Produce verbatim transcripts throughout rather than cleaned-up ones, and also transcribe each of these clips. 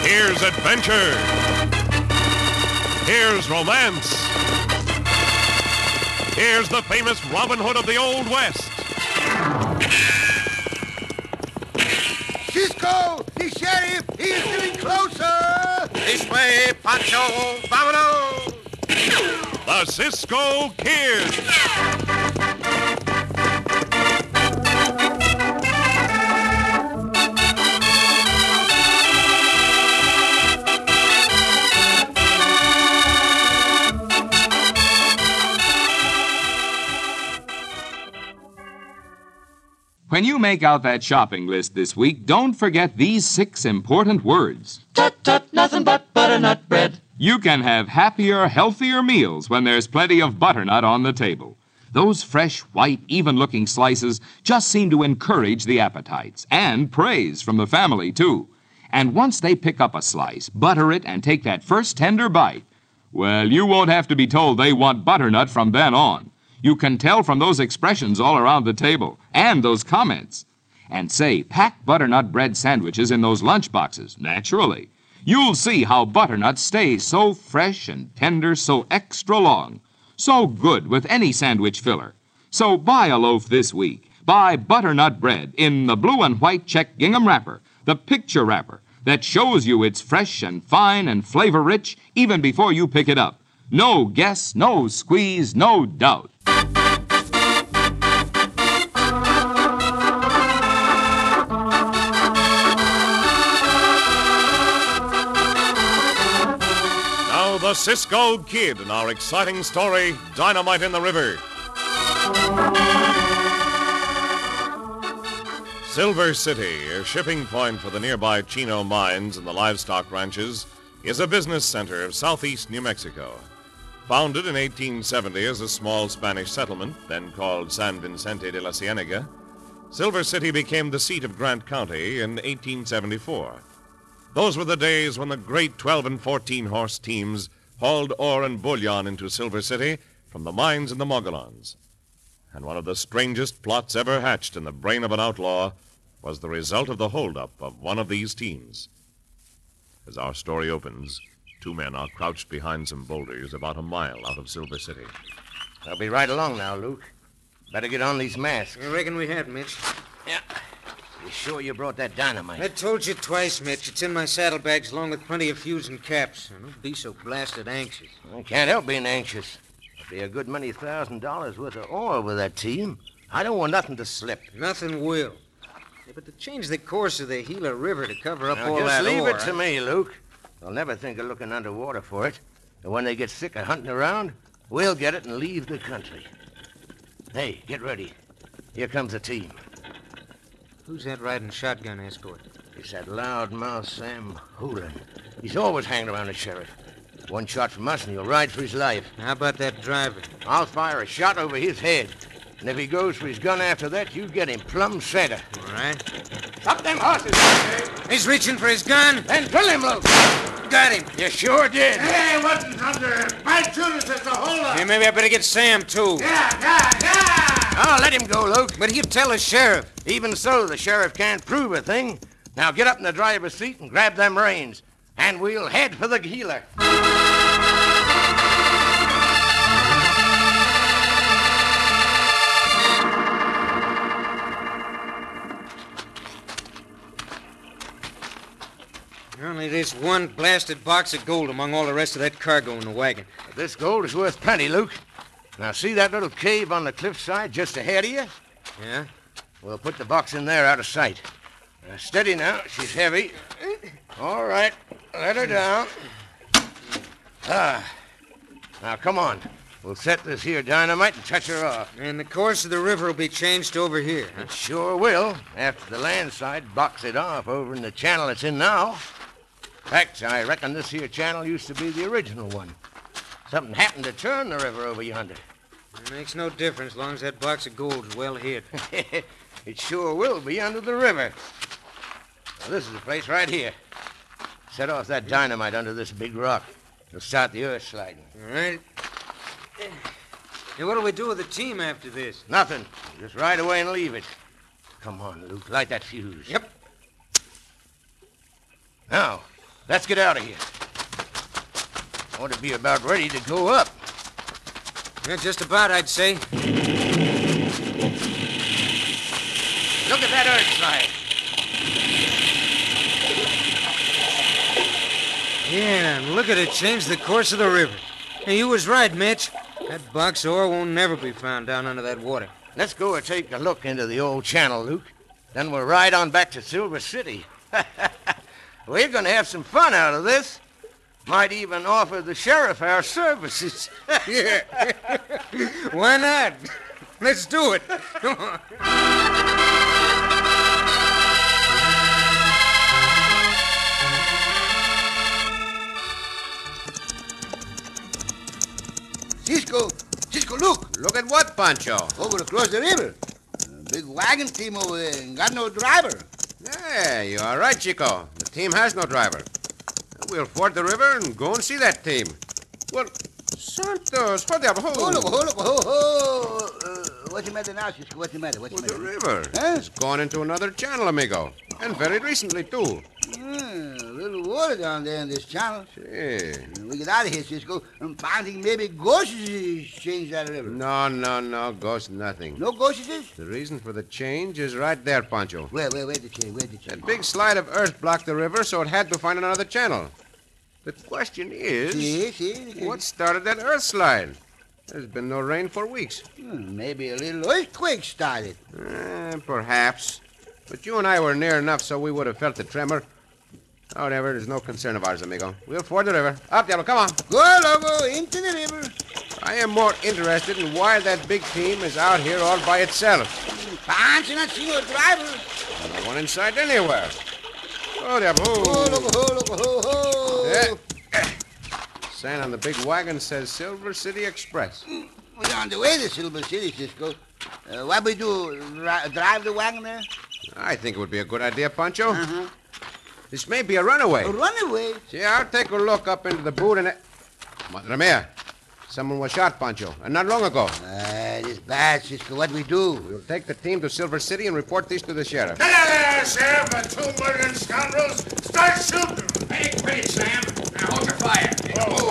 Here's adventure. Here's romance. Here's the famous Robin Hood of the Old West. Cisco, the sheriff, he is getting closer. This way, Pancho, vámonos. The Cisco Kid. When you make out that shopping list this week, don't forget these six important words. Tut, tut, nothing but butternut bread. You can have happier, healthier meals when there's plenty of butternut on the table. Those fresh, white, even-looking slices just seem to encourage the appetites, and praise from the family, too. And once they pick up a slice, butter it, and take that first tender bite, well, you won't have to be told they want butternut from then on. You can tell from those expressions all around the table, and those comments. And say, pack butternut bread sandwiches in those lunch boxes, naturally. You'll see how butternut stays so fresh and tender, so extra long. So good with any sandwich filler. So buy a loaf this week. Buy butternut bread in the blue and white check gingham wrapper, the picture wrapper, that shows you it's fresh and fine and flavor-rich even before you pick it up. No guess, no squeeze, no doubt. The Cisco Kid in our exciting story, Dynamite in the River. Silver City, a shipping point for the nearby Chino mines and the livestock ranches, is a business center of southeast New Mexico. Founded in eighteen seventy as a small Spanish settlement, then called San Vicente de la Cienega, Silver City became the seat of Grant County in eighteen seventy-four. Those were the days when the great twelve and fourteen horse teams hauled ore and bullion into Silver City from the mines in the Mogollons. And one of the strangest plots ever hatched in the brain of an outlaw was the result of the holdup of one of these teams. As our story opens, two men are crouched behind some boulders about a mile out of Silver City. I'll be right along now, Luke. Better get on these masks. I reckon we have, Mitch. Yeah. You sure you brought that dynamite? I told you twice, Mitch. It's in my saddlebags along with plenty of fuse and caps. Now, don't be so blasted anxious. I can't help being anxious. There'll be a good many thousand dollars worth of oil with that team. I don't want nothing to slip. Nothing will. Yeah, but to change the course of the Gila River to cover up now, all just that leave ore, it to me, Luke. They'll never think of looking underwater for it. And when they get sick of hunting around, we'll get it and leave the country. Hey, get ready. Here comes the team. Who's that riding shotgun escort? It's that loudmouth Sam Hoolan. He's always hanging around the sheriff. One shot from us and he'll ride for his life. How about that driver? I'll fire a shot over his head. And if he goes for his gun after that, you get him plumb center. All right. Stop them horses! He's reaching for his gun. Then drill him, Luke. Got him. You sure did. Hey, wasn't under my shooter says the hold up. Hey, maybe I better get Sam, too. Yeah, yeah, yeah. Oh, let him go, Luke. But he'll tell the sheriff. Even so, the sheriff can't prove a thing. Now get up in the driver's seat and grab them reins. And we'll head for the Gila. Only this one blasted box of gold among all the rest of that cargo in the wagon. This gold is worth plenty, Luke. Now, see that little cave on the cliffside just ahead of you? Yeah? We'll put the box in there out of sight. Now, steady now. She's heavy. All right. Let her down. Ah. Now, come on. We'll set this here dynamite and touch her off. And the course of the river will be changed to over here. Huh? It sure will, after the landslide blocks it off over in the channel it's in now. In fact, I reckon this here channel used to be the original one. Something happened to turn the river over yonder. It makes no difference as long as that box of gold's well hid. It sure will be under the river. Now, this is the place right here. Set off that dynamite under this big rock. It'll start the earth sliding. All right. Hey, what'll we do with the team after this? Nothing. Just ride away and leave it. Come on, Luke. Light that fuse. Yep. Now, let's get out of here. Ought to be about ready to go up. Yeah, just about, I'd say. Look at that earth slide. Yeah, and look at it change the course of the river. Hey, you was right, Mitch. That box of ore won't never be found down under that water. Let's go and take a look into the old channel, Luke. Then we'll ride on back to Silver City. We're going to have some fun out of this. Might even offer the sheriff our services. Yeah. Why not? Let's do it. Come on. Cisco, Cisco, look. Look at what, Pancho? Over across the river. A big wagon team over there and got no driver. Yeah, you are right, Chico. The team has no driver. We'll ford the river and go and see that team. Well, Santos, what the... Oh, look, oh, look, oh, oh. Uh, what's the matter now, Cisco? What's the matter? What's Well, the the matter? river Huh? has gone into another channel, amigo. And very recently, too. Hmm, a little water down there in this channel. See. We get out of here, Cisco. I'm finding maybe ghosts changed that river. No, no, no, ghost nothing. No ghosts? The reason for the change is right there, Pancho. Where, where, where the change? Where the change? That big slide of earth blocked the river, so it had to find another channel. The question is, See, see. what started that earth slide? There's been no rain for weeks. Hmm, maybe a little earthquake started. Eh, perhaps. But you and I were near enough so we would have felt the tremor. However, it is no concern of ours, amigo. We'll ford the river. Up, Diablo, come on. Go, Logo, into the river. I am more interested in why that big team is out here all by itself. Pancho not see no driver. No one inside anywhere. Oh, Diablo. Oh, Logo, ho, Logo, ho, ho. Yeah. Sign on the big wagon says Silver City Express. We're on the way to Silver City, Cisco. Uh, what we do, ri- drive the wagon there? I think it would be a good idea, Pancho. Uh-huh. This may be a runaway. A runaway? See, I'll take a look up into the boot and... Madre mia. Someone was shot, Pancho, and not long ago. Uh, this bad, Cisco. What we do? We'll take the team to Silver City and report this to the sheriff. Hello there, Sheriff, the two murdering scoundrels. Start shooting. Hey, quit it, Sam. Now hold your fire. Whoa,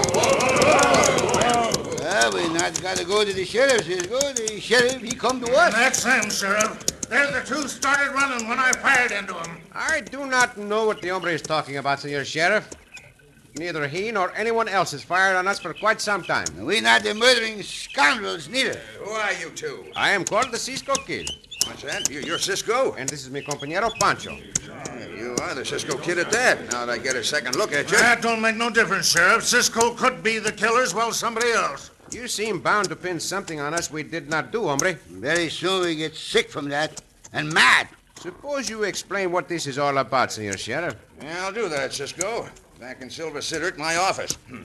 whoa, whoa, Well, we not got to go to the sheriff, Cisco. The sheriff, he come to us. That's them, Sheriff. They're the two started running when I fired into them. I do not know what the hombre is talking about, Senor Sheriff. Neither he nor anyone else has fired on us for quite some time. We not the murdering scoundrels, neither. Who are you two? I am called the Cisco Kid, What's that? You, you're Cisco? and this is mi compañero Pancho. You are the Cisco Kid at that. Now that I get a second look at you. That don't make no difference, Sheriff. Cisco could be the killer as well as somebody else. You seem bound to pin something on us we did not do, hombre. Very soon we get sick from that and mad. Suppose you explain what this is all about, Senor Sheriff. Yeah, I'll do that, Cisco. Back in Silver City at my office. Hmm.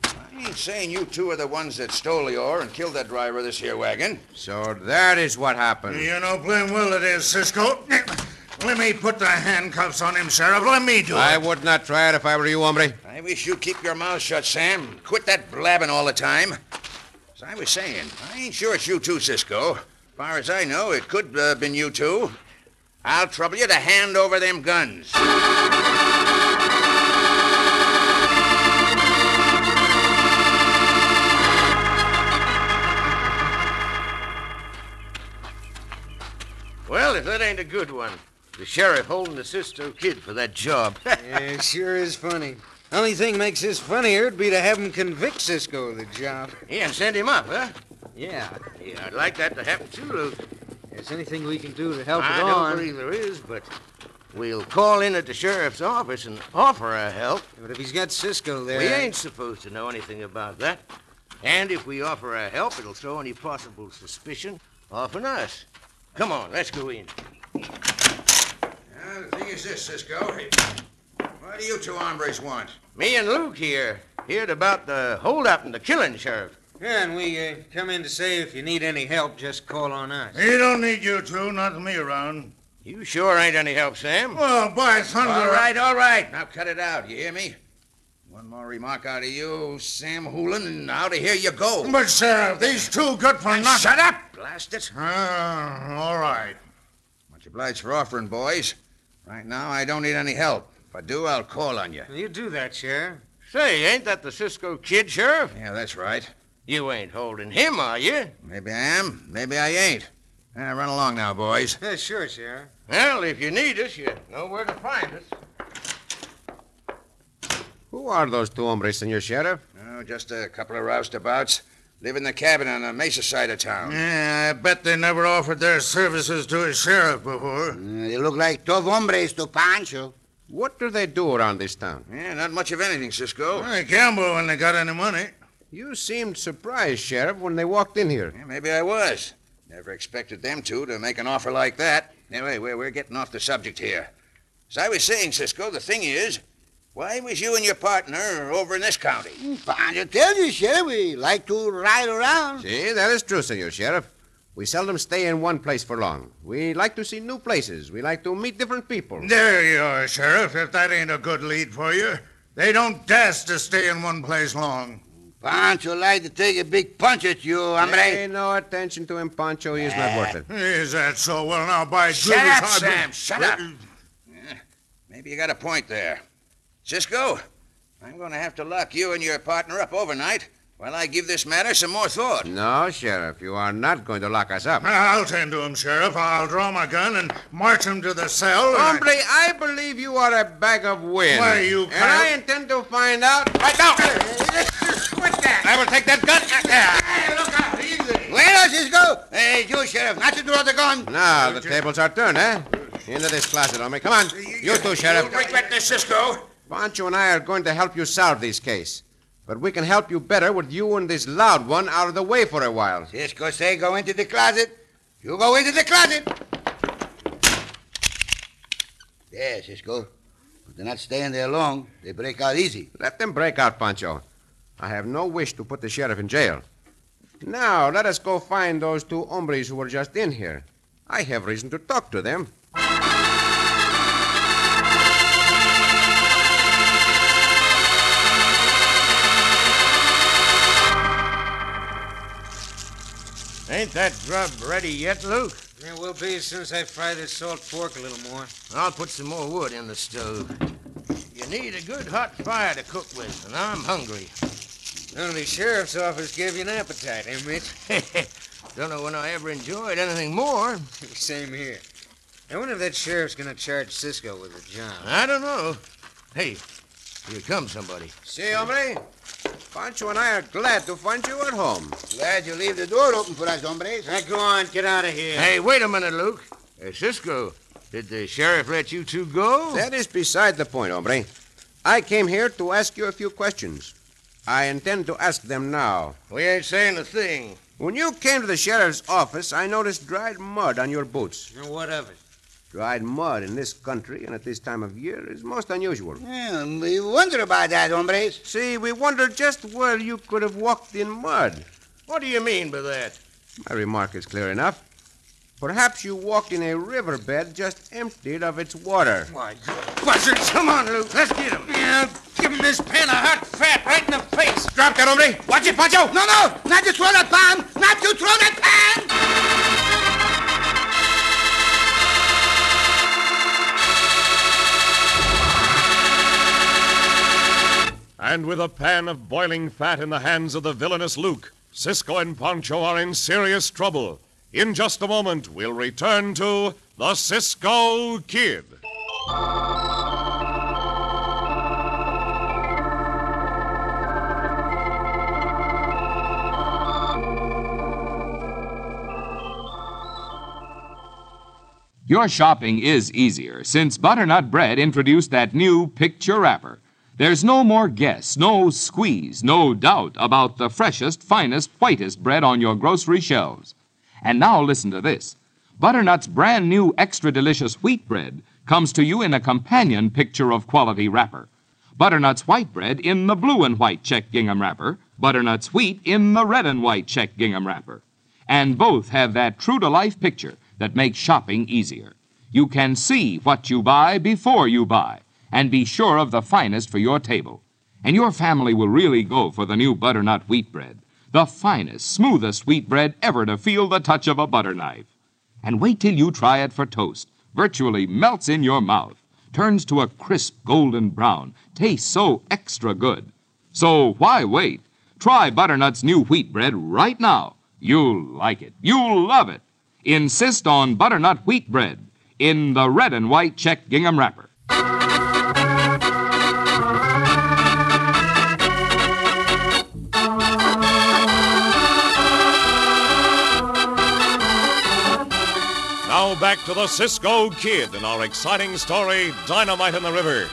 I ain't saying you two are the ones that stole the ore and killed that driver of this here wagon. So that is what happened. You know plain well it is, Cisco. Let me put the handcuffs on him, Sheriff. Let me do it. I would not try it if I were you, hombre. I wish you'd keep your mouth shut, Sam. Quit that blabbing all the time. As I was saying, I ain't sure it's you two, Cisco. As far as I know, it could have uh, been you two. I'll trouble you to hand over them guns. Well, if that ain't a good one. The sheriff holding the Cisco Kid for that job. Yeah, it sure is funny. Only thing makes this funnier would be to have him convict Cisco of the job. Yeah, and send him up, huh? Yeah. Yeah, I'd like that to happen too, Luke. There's anything we can do to help I it don't on. believe there is, but we'll call in at the sheriff's office and offer our help. But if he's got Cisco there... We ain't supposed to know anything about that. And if we offer our help, it'll throw any possible suspicion off on us. Come on, let's go in. Now, the thing is this, Cisco. What do you two hombres want? Me and Luke here heard about the holdup and the killing, Sheriff. Yeah, and we uh, come in to say if you need any help, just call on us. He don't need you two, not with me around. You sure ain't any help, Sam? Well, by thunder... All right, all right. Now cut it out, you hear me? One more remark out of you, Sam Hoolan, and out of here you go. But, Sheriff, these two good for nothing. Shut up! Blast it. Ah, all right. Much obliged for offering, boys. Right now, I don't need any help. If I do, I'll call on you. You do that, Sheriff. Say, ain't that the Cisco Kid, Sheriff? Yeah, that's right. You ain't holding him, are you? Maybe I am, maybe I ain't. Uh, run along now, boys. Yeah, sure, Sheriff. Well, if you need us, you know where to find us. Who are those two hombres, Senor Sheriff? Oh, just a couple of roustabouts. Live in the cabin on the Mesa side of town. Yeah, I bet they never offered their services to a sheriff before. Uh, they look like tough hombres to Pancho. What do they do around this town? Yeah, not much of anything, Cisco. They gamble when they got any money. You seemed surprised, Sheriff, when they walked in here. Yeah, maybe I was. Never expected them two to make an offer like that. Anyway, we're, we're getting off the subject here. As I was saying, Cisco, the thing is, why was you and your partner over in this county? Pancho tell you, Sheriff, we like to ride around. See, that is true, Senor Sheriff. We seldom stay in one place for long. We like to see new places. We like to meet different people. There you are, Sheriff, if that ain't a good lead for you. They don't dast to stay in one place long. Pancho like to take a big punch at you, hombre. Pay no attention to him, Pancho. He is not worth it. Is that so? Well, now, by Shut Judas, up, I- Sam, shut up. Yeah, maybe you got a point there. Cisco, I'm going to have to lock you and your partner up overnight while I give this matter some more thought. No, Sheriff, you are not going to lock us up. I'll tend to him, Sheriff. I'll draw my gun and march him to the cell. and I- Hombre, I believe you are a bag of wind. Why, you And coyote- I intend to find out right now. Quit that! I will take that gun. Hey, look out, easy. Bueno, Cisco. Hey, you, Sheriff, not to draw the gun. Now, the tables are turned, eh? Into this closet, hombre. Come on. You too, Sheriff. Don't regret this, Cisco. Pancho and I are going to help you solve this case. But we can help you better with you and this loud one out of the way for a while. Cisco say go into the closet. You go into the closet. There, Cisco. But they're not staying there long. They break out easy. Let them break out, Pancho. I have no wish to put the sheriff in jail. Now, let us go find those two hombres who were just in here. I have reason to talk to them. Ain't that grub ready yet, Luke? It will be as soon as I fry this salt pork a little more. I'll put some more wood in the stove. You need a good hot fire to cook with, and I'm hungry. Only sheriff's office gave you an appetite, eh, Mitch? Don't know when I ever enjoyed anything more. Same here. I wonder if that sheriff's gonna charge Cisco with a job. I don't know. Hey, here comes somebody. See, hombre? Pancho and I are glad to find you at home. Glad you leave the door open for us, hombres. Now, go on, get out of here. Hey, wait a minute, Luke. Hey, Cisco, did the sheriff let you two go? That is beside the point, hombre. I came here to ask you a few questions. I intend to ask them now. We ain't saying a thing. When you came to the sheriff's office, I noticed dried mud on your boots. Now, what of it? Dried mud in this country and at this time of year is most unusual. Yeah, we wonder about that, hombres. See, we wondered just where you could have walked in mud. What do you mean by that? My remark is clear enough. Perhaps you walked in a riverbed just emptied of its water. Why, buzzards, come on, Luke. Let's get him. Yeah, give him this pan of hot fat right in the face. Drop that, hombre. Watch it, Pancho. No, no, not to throw that pan. Not to throw that pan. And with a pan of boiling fat in the hands of the villainous Luke, Cisco and Pancho are in serious trouble. In just a moment, we'll return to the Cisco Kid. Your shopping is easier since Butternut Bread introduced that new picture wrapper. There's no more guess, no squeeze, no doubt about the freshest, finest, whitest bread on your grocery shelves. And now listen to this. Butternut's brand new extra delicious wheat bread comes to you in a companion picture of quality wrapper. Butternut's white bread in the blue and white check gingham wrapper, Butternut's wheat in the red and white check gingham wrapper. And both have that true-to-life picture that makes shopping easier. You can see what you buy before you buy and be sure of the finest for your table. And your family will really go for the new Butternut wheat bread, the finest, smoothest wheat bread ever to feel the touch of a butter knife. And wait till you try it for toast. Virtually melts in your mouth. turns to a crisp golden brown, tastes so extra good. So why wait? Try Butternut's new wheat bread right now. You'll like it. You'll love it. Insist on Butternut wheat bread in the red and white check gingham wrapper. Now back to the Cisco Kid and our exciting story, Dynamite in the River.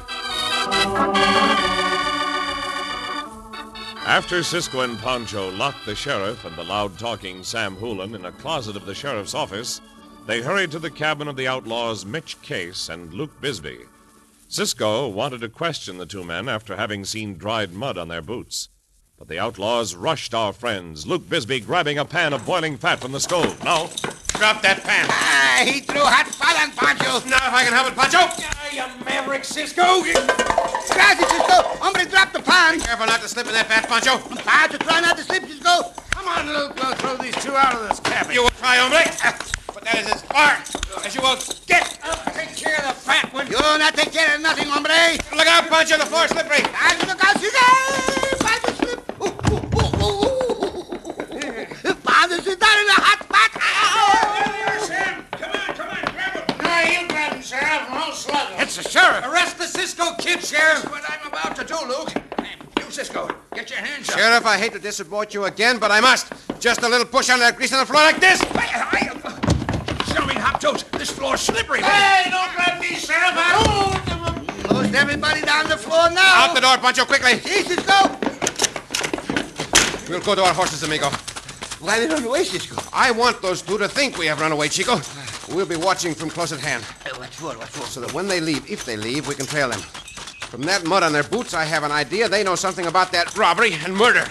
After Cisco and Pancho locked the sheriff and the loud-talking Sam Hoolan in a closet of the sheriff's office, they hurried to the cabin of the outlaws Mitch Case and Luke Bisbee. Cisco wanted to question the two men after having seen dried mud on their boots. But the outlaws rushed our friends, Luke Bisbee grabbing a pan of boiling fat from the stove. Now, Drop that pan. Ah, he threw hot fat on Pancho. Now, if I can help it, Pancho. Ah, you maverick, Cisco. Gracias, Cisco. Hombre, drop the pan. Careful not to slip in that fat, Pancho. Pancho, try not to slip, Cisco. Come on, Luke. We'll throw these two out of this cabin. You will try, hombre. But that is as far as you will get. Take care of the fat one. You not take care of nothing, hombre. Look out, Pancho. The floor's slippery. Pancho, look out, Cisco. Pancho, slip. Ooh, ooh, ooh, ooh, ooh. Pancho, sit down in the hot fat. Sam, come on, come on, grab him. No, you grab him, Sheriff, and I'll slug him. It's the sheriff. Arrest the Cisco Kid, Sheriff. That's what I'm about to do, Luke. You, Cisco, get your hands up. Sheriff, I hate to disappoint you again, but I must. Just a little push on that grease on the floor like this. I, I, show me, Hop Toast. This floor's slippery. Hey, don't grab me, Sheriff. I Most everybody down the floor now. Out the door, Pancho, quickly. See, Cisco. We'll go to our horses, amigo. Why they run away, Cisco? I want those two to think we have run away, Chico. We'll be watching from close at hand. Hey, what for, what for? So that when they leave, if they leave, we can trail them. From that mud on their boots, I have an idea they know something about that robbery and murder.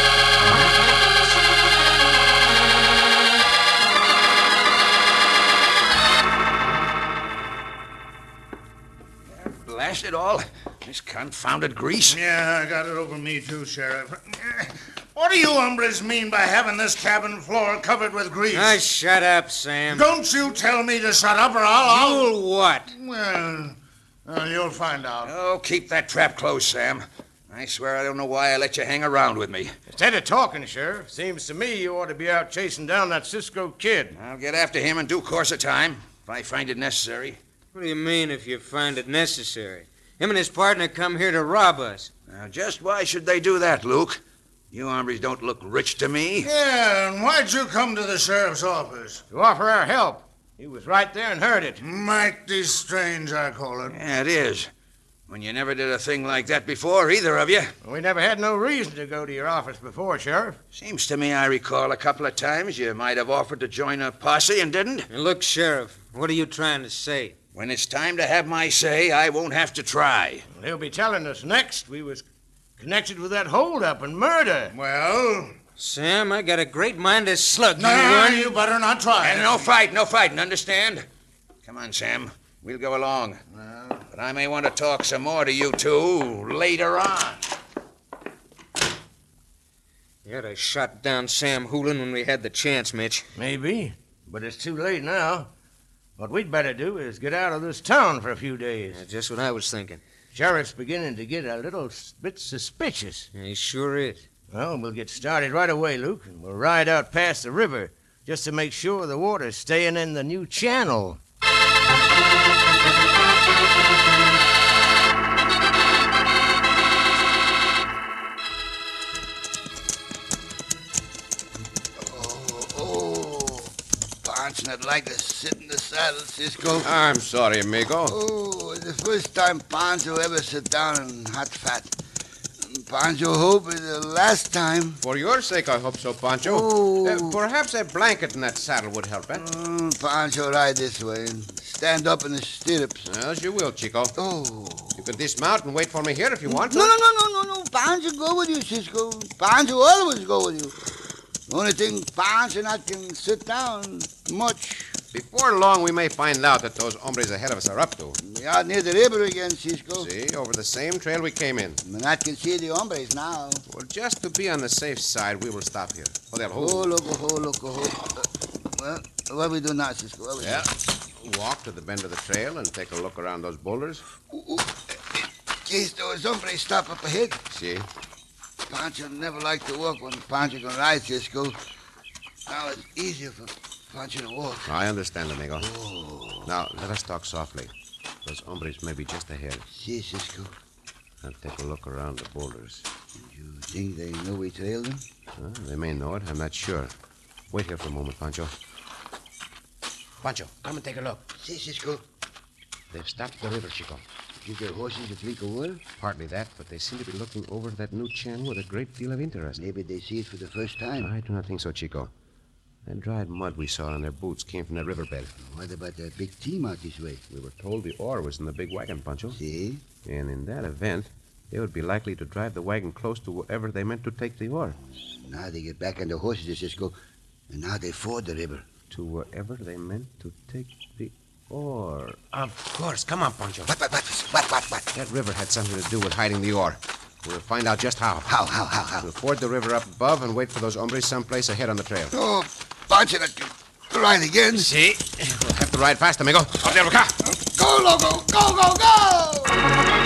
Blast it all. This confounded grease. Yeah, I got it over me, too, Sheriff. What do you hombres mean by having this cabin floor covered with grease? Ah, shut up, Sam. Don't you tell me to shut up or I'll... I'll... You'll what? Well, well, you'll find out. Oh, keep that trap closed, Sam. I swear I don't know why I let you hang around with me. Instead of talking, Sheriff, seems to me you ought to be out chasing down that Cisco Kid. I'll get after him in due course of time, if I find it necessary. What do you mean if you find it necessary? Him and his partner come here to rob us. Now, just why should they do that, Luke? You hombres don't look rich to me. Yeah, and why'd you come to the sheriff's office? To offer our help. He was right there and heard it. Mighty strange, I call it. Yeah, it is. When you never did a thing like that before, either of you. We never had no reason to go to your office before, Sheriff. Seems to me I recall a couple of times you might have offered to join a posse and didn't. And look, Sheriff, what are you trying to say? When it's time to have my say, I won't have to try. Well, he'll be telling us next we was connected with that holdup and murder. Well... Sam, I got a great mind to slug you. No, one. you better not try. And no fight, no fighting, understand? Come on, Sam. We'll go along. Well, But I may want to talk some more to you two later on. You had to shot down Sam Hoolan when we had the chance, Mitch. Maybe, but it's too late now. What we'd better do is get out of this town for a few days. That's just what I was thinking. Sheriff's beginning to get a little bit suspicious. Yeah, he sure is. Well, we'll get started right away, Luke, and we'll ride out past the river just to make sure the water's staying in the new channel. Pancho not like to sit in the saddle, Cisco. I'm sorry, amigo. Oh, the first time Pancho ever sit down in hot fat. Pancho hope it's the last time. For your sake, I hope so, Pancho. Oh. Uh, perhaps a blanket in that saddle would help, eh? Mm, Pancho, ride this way and stand up in the stirrups. As you will, Chico. Oh. You can dismount and wait for me here if you want to. No, no, no, no, no, no. Pancho go with you, Cisco. Pancho always go with you. The only thing Pancho not can sit down much. Before long, we may find out that those hombres ahead of us are up to. We are near the river again, Cisco. See, over the same trail we came in. We not can see the hombres now. Well, just to be on the safe side, we will stop here. Oh, they'll Oh, hold. look, oh, look, oh. Uh, well, what we do now, Cisco? What we Yeah. do? walk to the bend of the trail and take a look around those boulders. Ooh, ooh. Case those hombres stop up ahead. See? Pancho never liked to walk when Pancho can ride, Cisco. Now it's easier for Pancho to walk. I understand, amigo. Oh. Now, let us talk softly. Those hombres may be just ahead. See, Cisco. I'll take a look around the boulders. You think they know we trailed them? Uh, they may know it. I'm not sure. Wait here for a moment, Pancho. Pancho, come and take a look. See, Cisco. They've stopped the river, Chico. Give their horses a drink of water? Partly that, but they seem to be looking over that new channel with a great deal of interest. Maybe they see it for the first time. I do not think so, Chico. That dried mud we saw on their boots came from that riverbed. What about that big team out this way? We were told the ore was in the big wagon, Pancho. See? And in that event, they would be likely to drive the wagon close to wherever they meant to take the ore. Now they get back on their horses, Cisco, and now they ford the river. To wherever they meant to take the ore. Of course. Come on, Pancho. What, what, what, what, what, what? That river had something to do with hiding the ore. We'll find out just how. How, how, how, how? We'll ford the river up above and wait for those hombres someplace ahead on the trail. Oh, Pancho, that can ride again. See? We'll have to ride fast, amigo. Up there, car. Go, Loco! Go, go, go!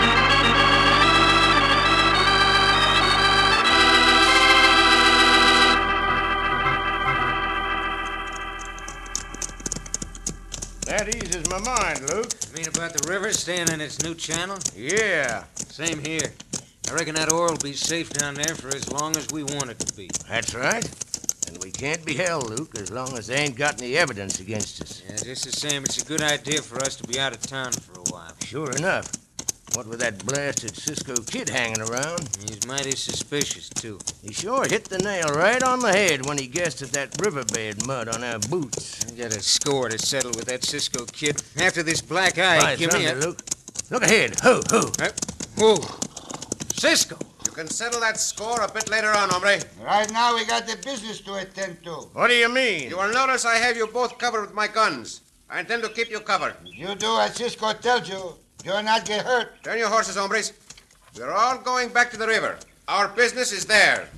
That eases my mind, Luke. You mean about the river staying in its new channel? Yeah, Same here. I reckon that ore will be safe down there for as long as we want it to be. that's right. And we can't be held, Luke, as long as they ain't got any evidence against us. Yeah, just the same, it's a good idea for us to be out of town for a while. Sure enough. What with that blasted Cisco kid hanging around? He's mighty suspicious, too. He sure hit the nail right on the head when he guessed at that riverbed mud on our boots. I got a score to settle with that Cisco kid. After this black eye, Right, give me a... thunder, Luke. Look ahead. Who, who? Uh, whoa. Cisco. You can settle that score a bit later on, hombre. Right now we got the business to attend to. What do you mean? You will notice I have you both covered with my guns. I intend to keep you covered. You do as Cisco tells you. You'll not get hurt. Turn your horses, hombres. We're all going back to the river. Our business is there.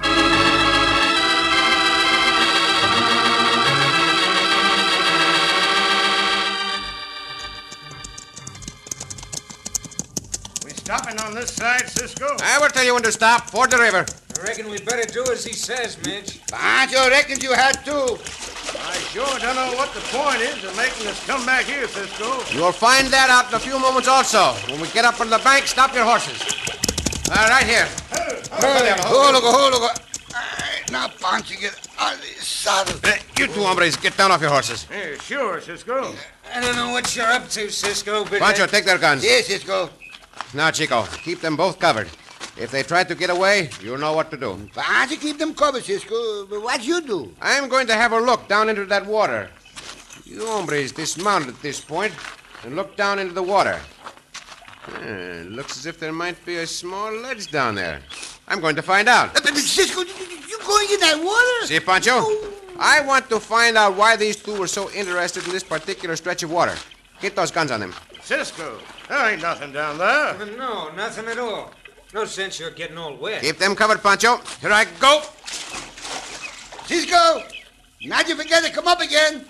We stopping on this side, Cisco? I will tell you when to stop. Ford the river. I reckon we better do as he says, Midge. Pancho reckons you had to. I sure don't know what the point is of making us come back here, Cisco. You'll find that out in a few moments also. When we get up on the bank, stop your horses. All right, here. Hold, Loco, hold, Loco. All right, now, Pancho, get out of the saddle. Uh, you two hombres, get down off your horses. Yeah, sure, Cisco. I don't know what you're up to, Cisco, but... Pancho, take their guns. Yes, Cisco. Now, Chico, keep them both covered. If they try to get away, you'll know what to do. Pancho, keep them covered, Cisco. But what you do? I'm going to have a look down into that water. You hombres dismount at this point and look down into the water. Uh, looks as if there might be a small ledge down there. I'm going to find out. Uh, but, Cisco, you, you going in that water? See, Pancho? Oh. I want to find out why these two were so interested in this particular stretch of water. Get those guns on them. Cisco, there ain't nothing down there. No, nothing at all. No sense you're getting all wet. Keep them covered, Pancho. Here I go. Cisco! Now you forget to come up again.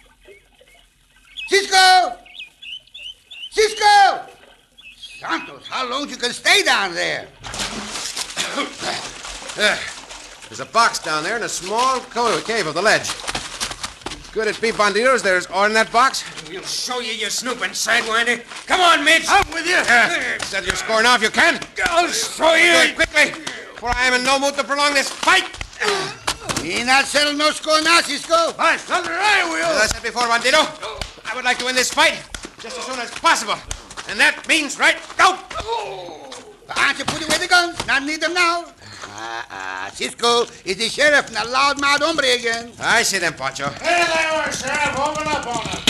Cisco! Cisco! Santos, how long you can stay down there? There. There's a box down there in a small co- cave of the ledge. Could it be bandidos? There's ore in that box? We'll show you, you snooping sidewinder. Come on, Mitch. I'm with you. Uh, set your score now if you can. I'll show Do you. it quickly, for I am in no mood to prolong this fight. He not settle no score now, Cisco. By thunder, I will. As I said before, Bandito, I would like to win this fight just as soon as possible. And that means right now. Pancho, put away the guns. Not need them now. Ah, ah, Cisco is the sheriff and a loudmouth hombre again. I see them, Pancho. There they are, Sheriff. Open up on them.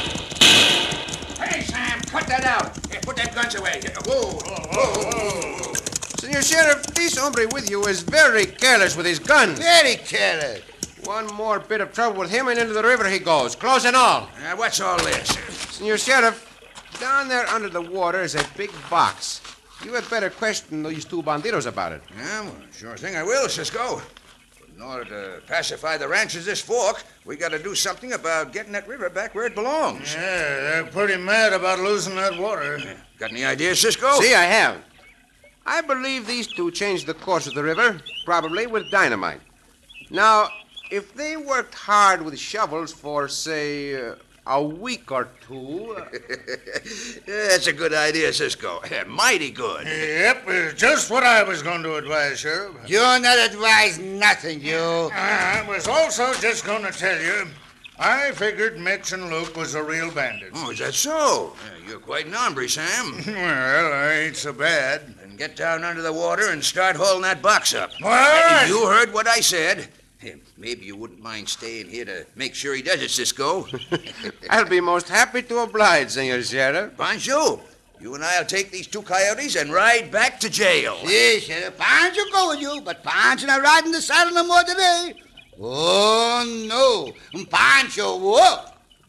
Hey, Sam, cut that out. Here, put them guns away. Whoa, whoa, whoa. Senor Sheriff, this hombre with you is very careless with his guns. Very careless. One more bit of trouble with him and into the river he goes, close and all. Now, what's all this? Senor Sheriff, down there under the water is a big box. You had better question these two bandidos about it. Yeah, well, sure thing I will, Cisco. In order to pacify the ranchers this fork, we got to do something about getting that river back where it belongs. Yeah, they're pretty mad about losing that water. Got any ideas, Cisco? See, I have. I believe these two changed the course of the river, probably with dynamite. Now, if they worked hard with shovels for, say, uh, a week or two... Uh... Yeah, that's a good idea, Cisco. Mighty good. Yep, it's just what I was going to advise, Sheriff. You're not advise nothing, you. I was also just going to tell you, I figured Mitch and Luke was a real bandit. Oh, is that so? Yeah, you're quite an hombre, Sam. Well, I ain't so bad. Then get down under the water and start hauling that box up. What? You heard what I said. Maybe you wouldn't mind staying here to make sure he does it, Cisco. I'll be most happy to oblige, Senor Sheriff. Pancho, you and I'll take these two coyotes and ride back to jail. Yes, Sheriff. Pancho go with you, but Pancho not riding the saddle no more today. Oh, no. Pancho, whoa.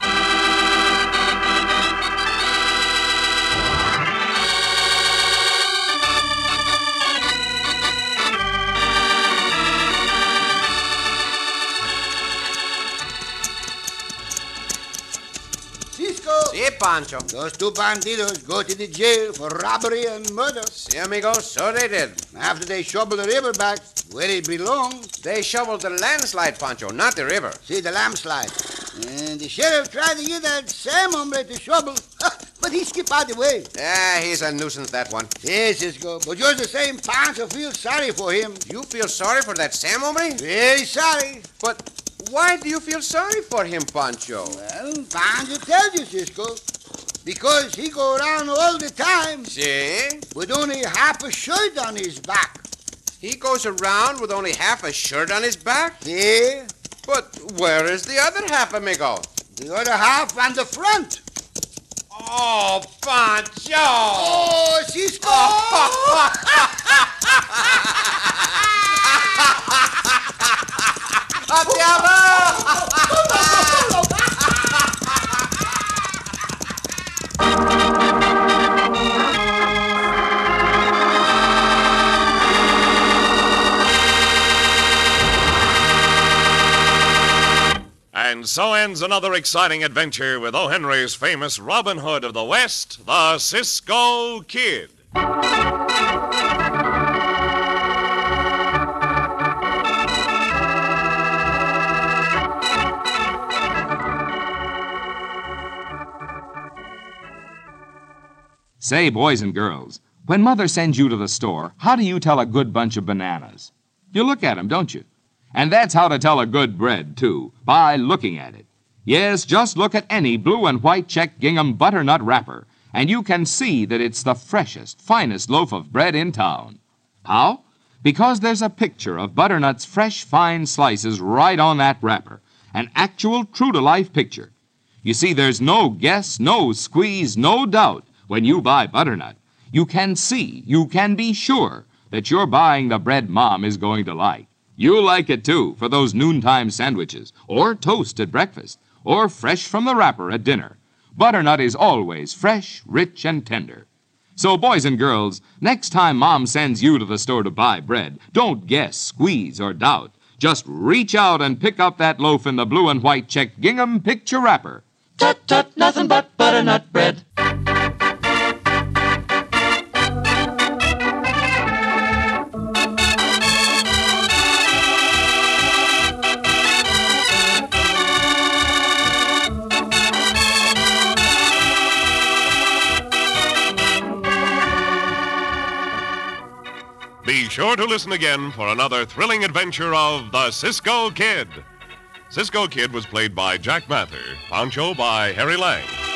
Si, Pancho. Those two bandidos go to the jail for robbery and murder. Si, amigo, so they did. After they shovel the river back where it belongs. They shoveled the landslide, Pancho, not the river. See, the landslide. And the sheriff tried to get that Sam hombre to shovel, but he skipped out the way. Yeah, he's a nuisance, that one. Yes, Cisco, but just the same, Pancho feels sorry for him. You feel sorry for that Sam hombre? Very sorry. But why do you feel sorry for him, Pancho? Well, Pancho tells you, Cisco. Because he go around all the time. See? With only half a shirt on his back. He goes around with only half a shirt on his back? Yeah. But where is the other half, amigo? The other half on the front. Oh, Pancho! Oh, Cisco! And so ends another exciting adventure with O. Henry's famous Robin Hood of the West, the Cisco Kid. Say, boys and girls, when Mother sends you to the store, how do you tell a good bunch of bananas? You look at 'em, don't you? And that's how to tell a good bread, too, by looking at it. Yes, just look at any blue and white check gingham butternut wrapper, and you can see that it's the freshest, finest loaf of bread in town. How? Because there's a picture of butternut's fresh, fine slices right on that wrapper, an actual, true-to-life picture. You see, there's no guess, no squeeze, no doubt when you buy butternut. You can see, you can be sure that you're buying the bread Mom is going to like. You'll like it, too, for those noontime sandwiches, or toast at breakfast, or fresh from the wrapper at dinner. Butternut is always fresh, rich, and tender. So, boys and girls, next time Mom sends you to the store to buy bread, don't guess, squeeze, or doubt. Just reach out and pick up that loaf in the blue and white check gingham picture wrapper. Tut, tut, nothing but butternut bread. Be sure to listen again for another thrilling adventure of the Cisco Kid. Cisco Kid was played by Jack Mather, Pancho by Harry Lang.